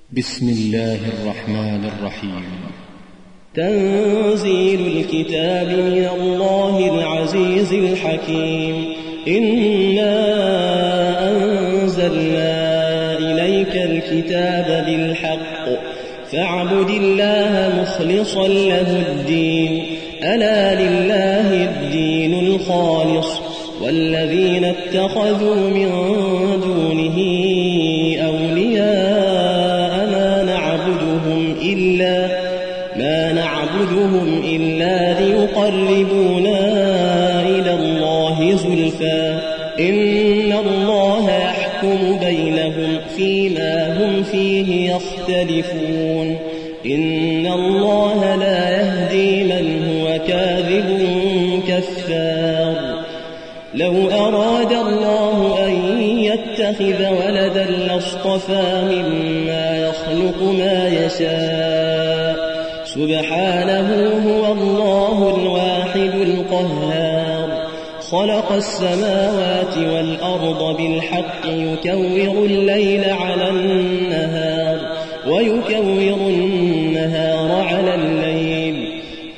بسم الله الرحمن الرحيم. تنزيل الكتاب من الله العزيز الحكيم. إنا أنزلنا إليك الكتاب بالحق فاعبد الله مخلصا له الدين. ألا لله الدين الخالص والذين اتخذوا من دونه أولياء ما نعبدهم إلا ليقربونا إلى الله زلفى. إن الله يحكم بينهم فيما هم فيه يختلفون. إن الله لا يهدي من هو كاذب كفار. لو أراد الله أن يتخذ ولدا لاصطفى مما يخلق ما يشاء سبحانه هو الله الواحد القهار. خلق السماوات والأرض بالحق يكور الليل على النهار ويكور النهار على الليل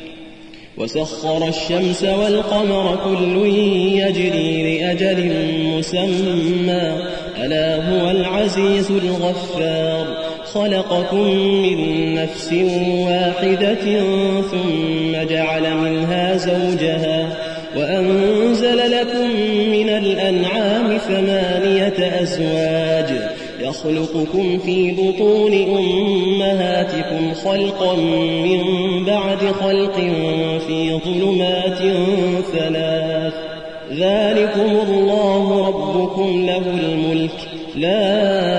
وسخر الشمس والقمر كل يجري لأجل مسمى. ألا هو العزيز الغفار. خلقكم من نفس واحدة ثم جعل منها زوجها وأنزل لكم من الأنعام 8 أزواج يخلقكم في بطون أمهاتكم خلقا من بعد خلق في ظلمات 3. ذلكم الله ربكم له الملك لا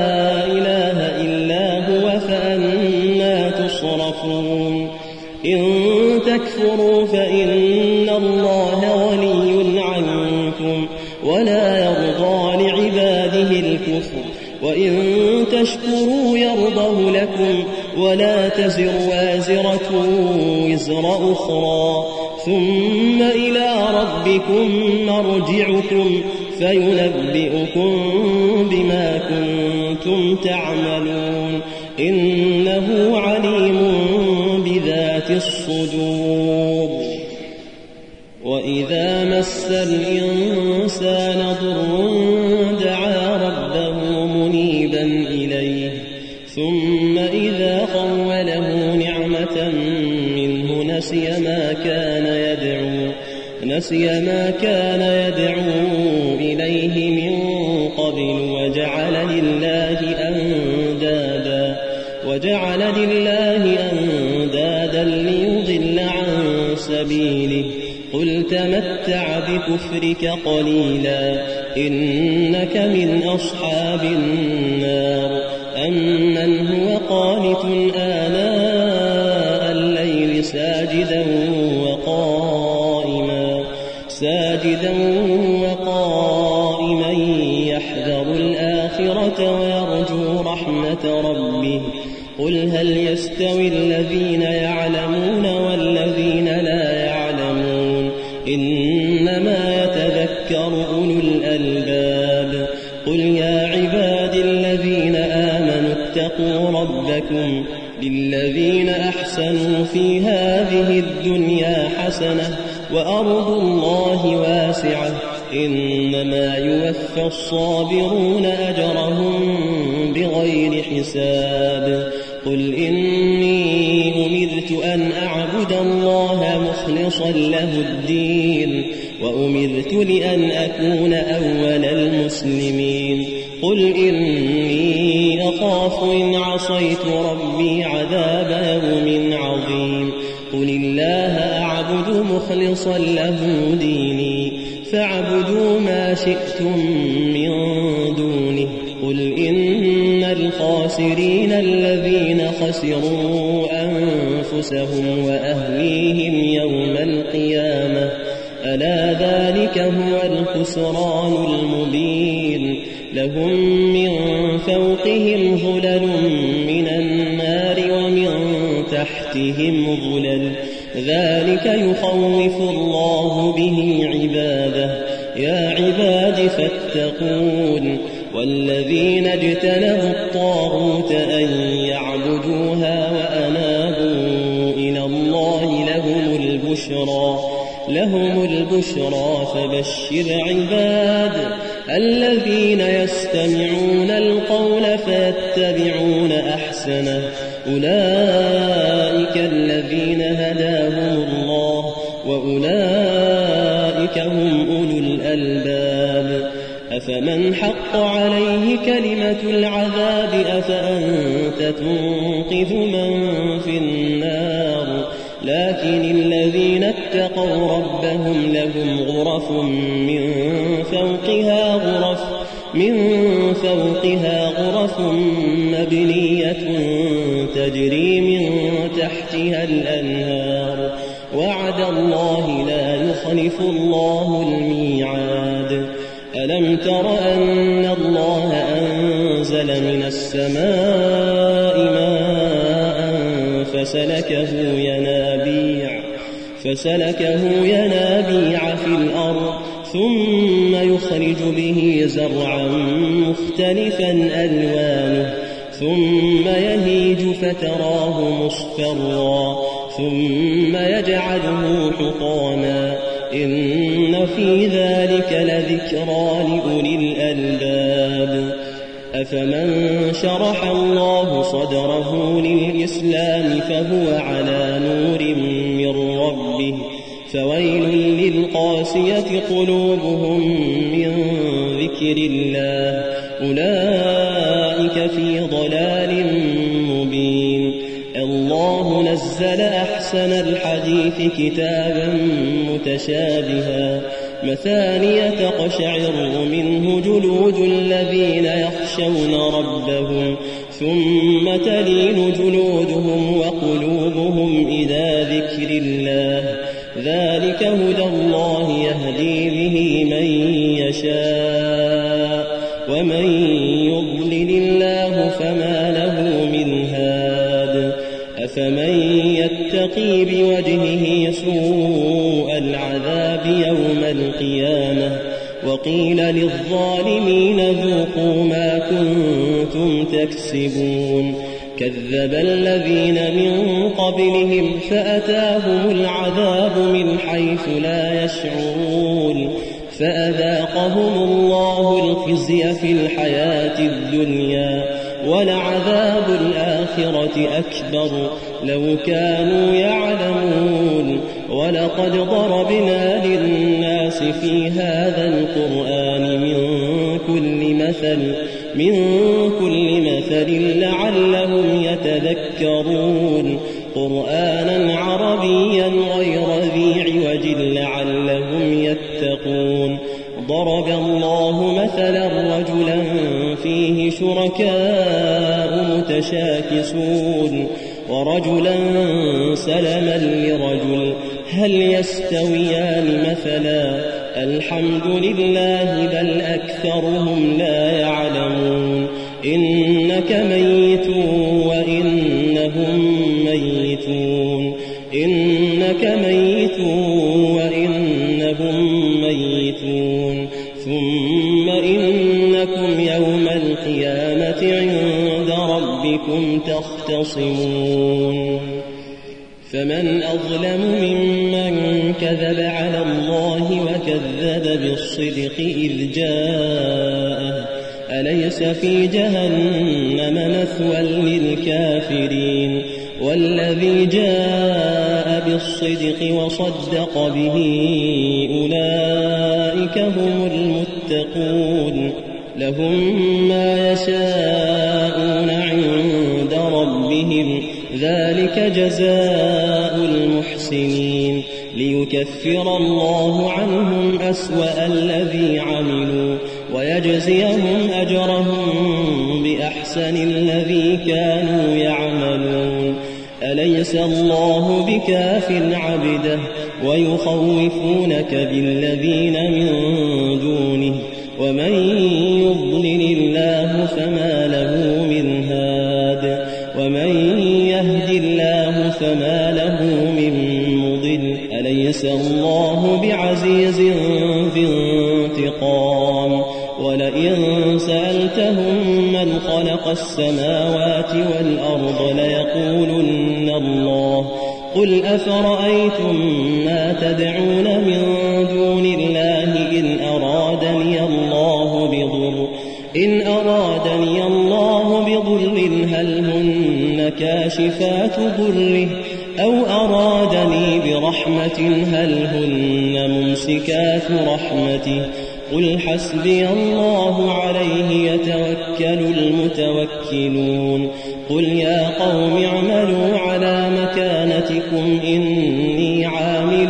إله إلا هو فأنا تصرفون. إن تكفروا فإن الله غني عنكم ولا يرضى لعباده الكفر وإن تشكروا يرضه لكم ولا تزر وازرة وزر أخرى ثم إلى ربكم مرجعكم فينبئكم بما كنتم تعملون. إنه عليم بذات الصدور. وإذا مس الإنسان ضر دعا ربه منيبا إليه ثم إذا خوله نعمة منه نسي ما كان يدعو إليه من قبل وجعل لله أندادا ليضل عن سبيله. قل تمتع بكفرك قليلا إنك من أصحاب النار. أمن هو قانت آناء الليل ساجدا وقائما يحذر الآخرة ويرجو رحمة ربه. قل هل يستوي الذين يعلمون والذين لا يعلمون إنما يتذكر أولو الألباب. قل يا عباد الذين آمنوا اتقوا ربكم للذين أحسنوا في هذه الدنيا حسنة وأرض الله واسعة إنما يوفى الصابرون أجرهم بغير حساب. قل إني أمرت أن أعبد الله مخلصا له الدين وأمرت لأن أكون أول المسلمين. قل إني أخاف إن عصيت ربي عذاب يوم عظيم. قل الله أعبد مخلصا له ديني فاعبدوا ما شئتم من دونه. قل إن الخاسرين الذين خسروا أنفسهم وأهليهم يوم القيامة ألا ذلك هو الخسران المبين. لهم من فوقهم ظلل من النار ومن تحتهم ظلل ذلك يخوف الله به عباده. يا عباد فاتقون. والذين اجتنبوا الطاغوت أن ليعبدوها وأنابوا إلى الله لهم البشرى فبشر عباد الذين يستمعون القول فيتبعون أحسنه أولئك الذين هداهم الله وأولئك هم أولو الألباب أفمن حق عليه كلمة العذاب أفأنت تنقذ من في النار لكن الذين اتقوا ربهم لهم غرف من فوقها غرف مبنية تجري من تحتها الأنهار وعد الله لا يخلف الله الميعاد ألم تر أن الله أنزل من السماء ماء فسلكه ينابيع في الأرض ثم يخرج به زرعا مختلفا ألوانه ثم يهيج فتراه مصفرا ثم يجعله حطاما إن في ذلك لذكرى لأولي الألباب أفمن شرح الله صدره للإسلام فهو على نور من ربه فويل للقاسية قلوبهم من ذكر الله أولئك في ضلال مبين الله نزل أحسن الحديث كتابا متشابها مثانية تقشعر منه جلود الذين يخشون ربهم ثم تلين جلودهم وقلوبهم إلى ذكر الله ذلك هدى الله يهدي به من يشاء ومن يضلل الله فما له من هاد أفمن يتقي بوجهه سوء العذاب يوم القيامة وقيل للظالمين ذوقوا ما كنتم تكسبون كذب الذين من قبلهم فأتاهم العذاب من حيث لا يشعرون فأذاقهم الله الخزي في الحياة الدنيا ولعذاب الآخرة أكبر لو كانوا يعلمون ولقد ضربنا للناس في هذا القرآن من كل مثل لعلهم يتذكرون قرآنا عربيا غير ذي عوج لعلهم يتقون ضرب الله مثلا رجلا فيه شركاء متشاكسون ورجلا سلما لرجل هل يستويان مثلا الحمد لله بل أكثرهم لا يعلمون إنك ميت وإنهم ميتون ثم إنكم يوم القيامة عند ربكم تختصمون فمن أظلم ممن كذب على الله وكذب بالصدق إذ جاءه أليس في جهنم مثوى للكافرين والذي جاء بالصدق وصدق به أولئك هم المتقون لهم ما يشاءون عند ربهم ذلك جزاء المحسنين ليكفر الله عنهم أسوأ الذي عملوا ويجزيهم أجرهم بأحسن الذي كانوا يعملون أليس الله بكاف عبده ويخوفونك بالذين من دونه ومن يضلل الله فما له من هاد ومن يهد الله فما له من مضل أليس الله بعزيز ذي انتقام ولئن سألتهم من خلق السماوات والأرض والأرض ليقولن الله. قل أفرأيتم ما تدعون من دون الله إن أرادني الله بضر هل هن كاشفات ضره أو أرادني برحمة هل هن ممسكات رحمته. قل حسبي الله عليه يتوكل المتوكلون. قل يا قوم اعملوا على مكانتكم إني عامل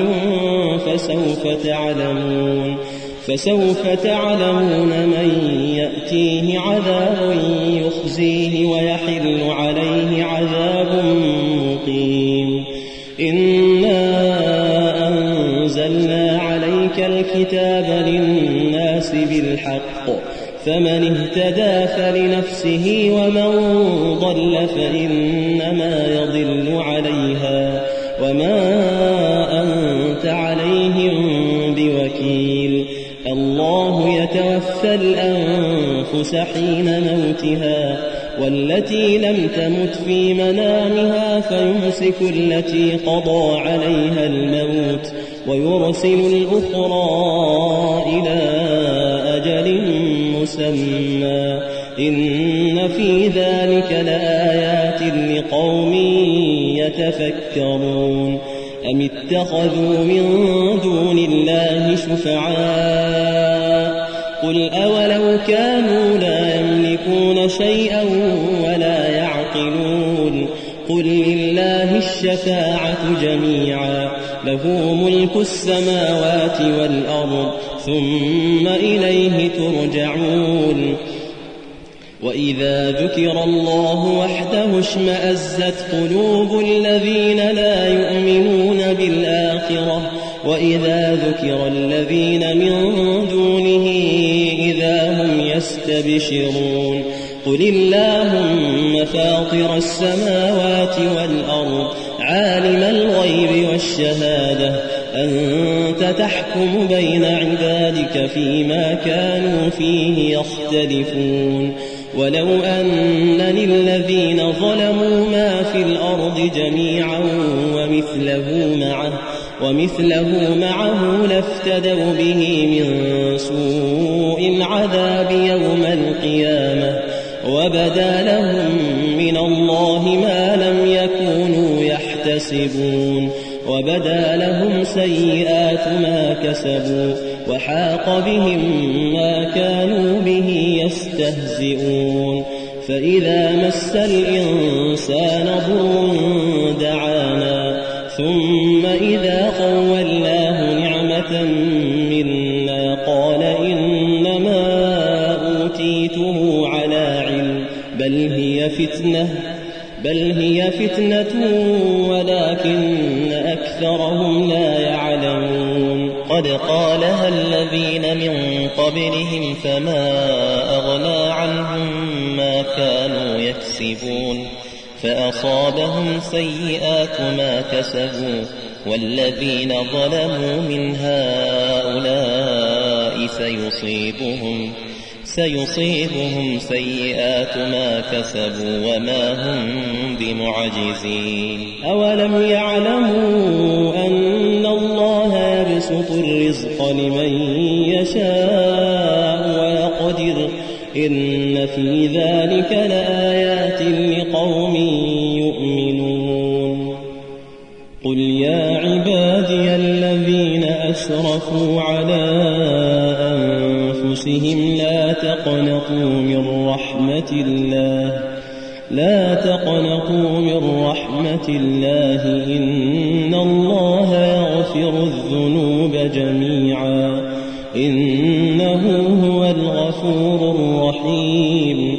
فسوف تعلمون من يأتيه عذاب يخزيه ويحل عليه عذاب مقيم. إنا أنزلنا عليك الكتاب للناس بالحق فمن اهتدى فلنفسه ومن ضل فإنما يضل عليها وما أنت عليهم بوكيل. الله يتوفى الأنفس حين موتها والتي لم تمت في منامها فيمسك التي قضى عليها الموت ويرسل الأخرى إلى أجل مسمى. إن في ذلك لآيات لقوم يتفكرون. أم اتخذوا من دون الله شفعاء قل أولو كانوا لا يملكون شيئا ولا يعقلون. قل لله الشفاعة جميعا له ملك السماوات والأرض ثم إليه ترجعون. وإذا ذكر الله وحده اشمأزت قلوب الذين لا يؤمنون بالآخرة وإذا ذكر الذين من دونه إذا هم يستبشرون. قل اللهم فاطر السماوات والأرض عالم الغيب والشهادة أنت تحكم بين عبادك فيما كانوا فيه يختلفون. ولو أن للذين ظلموا ما في الأرض جميعا ومثله معه لافتدوا به من سوء العذاب يوم القيامة وبدا لهم من الله ما لم يكونوا يحتسبون وبدا لهم سيئات ما كسبوا وحاق بهم ما كانوا به يستهزئون. فإذا مس الإنسان ضر دعانا ثم إذا خولناه نعمة منا قال إنما أوتيته على علم بل هي فتنة ولكن أكثرهم لا يعلمون. قد قالها الذين من قبلهم فما أغنى عنهم ما كانوا يكسبون فأصابهم سيئات ما كسبوا والذين ظلموا من هؤلاء سيصيبهم سيئات ما كسبوا وما هم بمعجزين. أولم يعلموا أن الله يبسط الرزق لمن يشاء ويقدر إن في ذلك لآيات لقوم يؤمنون. قل يا عبادي الذين أسرفوا على أنفسهم لا تقنطوا من رحمة الله إن الله يغفر الذنوب جميعا إنه هو الغفور الرحيم.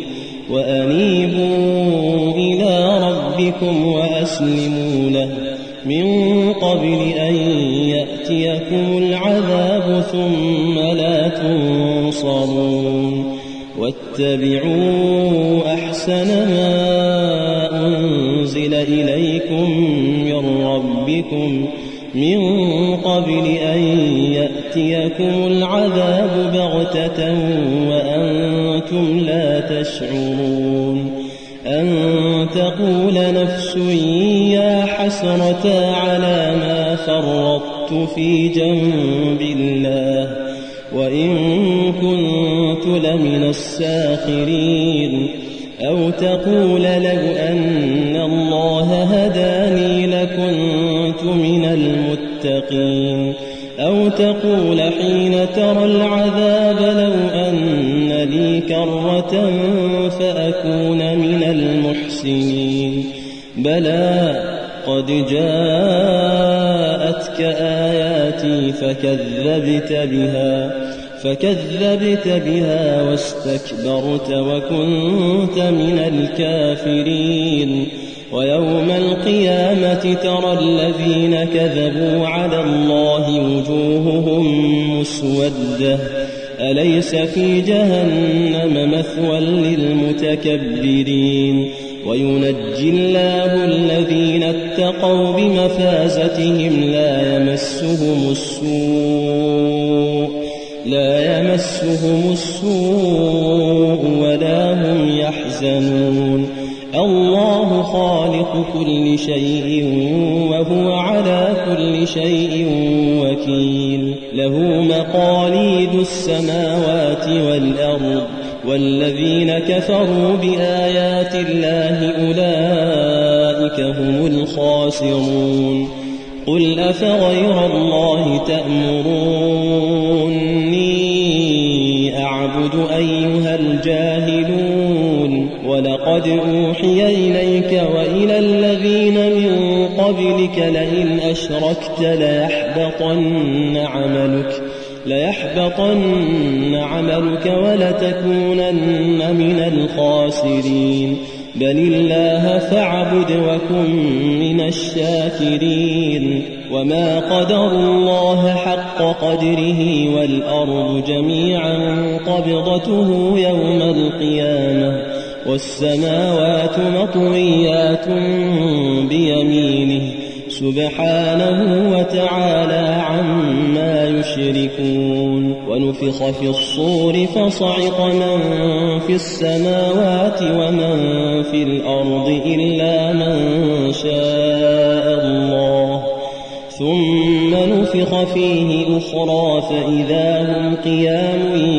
وأنيبوا إلى ربكم وأسلموا له من قبل أن يأتيكم العذاب ثم لا تنصرون. واتبعوا أحسن ما أنزل إليكم من ربكم من قبل أن يأتيكم العذاب بغتة وأنتم لا تشعرون. أن تقول نفس يا حسرة على ما فرطت في جنب الله وإن كنت لمن الساخرين أو تقول لو أن الله هداني لكنت من المتقين أو تقول حين ترى العذاب لو أن لي كرة فأكون من المحسنين بلى قد جاءتك آياتي فكذبت بها واستكبرت وكنت من الكافرين ويوم القيامة ترى الذين كذبوا على الله وجوههم مسودة أليس في جهنم مثوى للمتكبرين وينجي الله الذين اتقوا بمفازتهم لا يمسهم السوء ولا هم يحزنون الله خالق كل شيء وهو على كل شيء وكيل له مقاليد السماوات والأرض والذين كفروا بآيات الله أولئك هم الخاسرون قل أفغير الله تأمروني أعبد أيها الجاهلون ولقد أوحي إليك وإلى الذين من قبلك لئن أشركت ليحبطن عملك ولتكونن من الخاسرين بل الله فاعبد وكن من الشاكرين وما قدروا الله حق قدره والأرض جميعا قبضته يوم القيامة والسماوات مطويات بيمينه سبحانه وتعالى عما يشركون ونفخ في الصور فصعق من في السماوات ومن في الأرض إلا من شاء الله ثم نفخ فيه أخرى فإذا هم قيام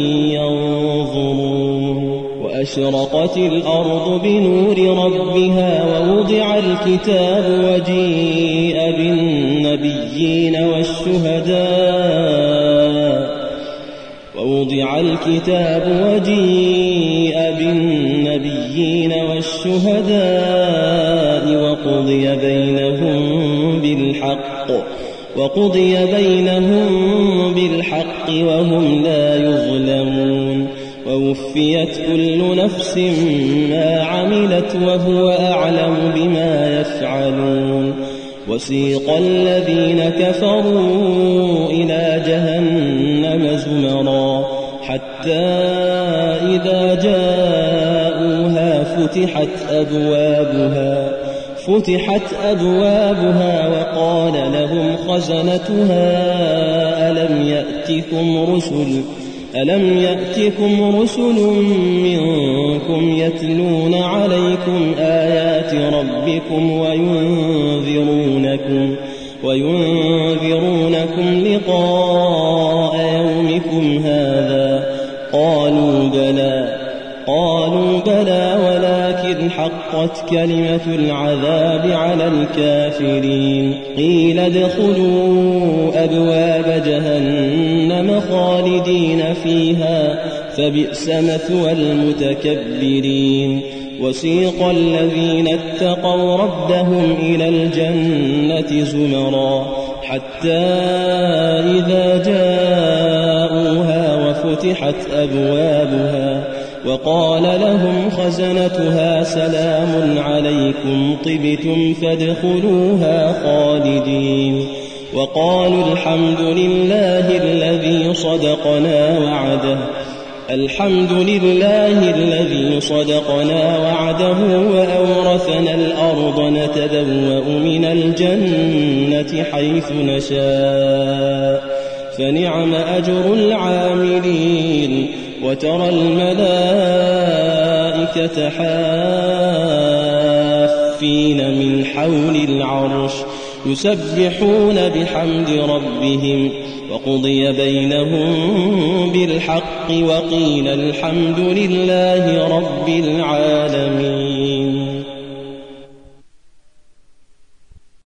ينظرون وأشرقت الأرض بنور ربها ووضع الكتاب وجيء بالنبيين والشهداء وقضي بينهم بالحق وهم لا يظلمون ووفيت كل نفس ما عملت وهو أعلم بما يفعلون وسيق الذين كفروا إلى جهنم زمرا حتى إذا جاءوها فتحت أبوابها وقال لهم خزنتها ألم يأتكم رسل منكم يتلون عليكم آيات ربكم وينذرونكم لقاء يومكم هذا قالوا بلى ولكن حقت كلمة العذاب على الكافرين قيل ادخلوا أبواب جهنم خالدين فيها فبئس مثوى المتكبرين وسيق الذين اتقوا ربهم إلى الجنة زمرا حتى إذا جاءوها وفتحت أبوابها وقال لهم خزنتها سلام عليكم طبتم فادخلوها خالدين وقالوا الحمد لله الذي صدقنا وعده وأورثنا الأرض نتبوأ من الجنة حيث نشاء فنعم أجر العاملين وترى الملائكة الصافين من حول العرش يسبحون بحمد ربهم وقضي بينهم بالحق وقيل الحمد لله رب العالمين.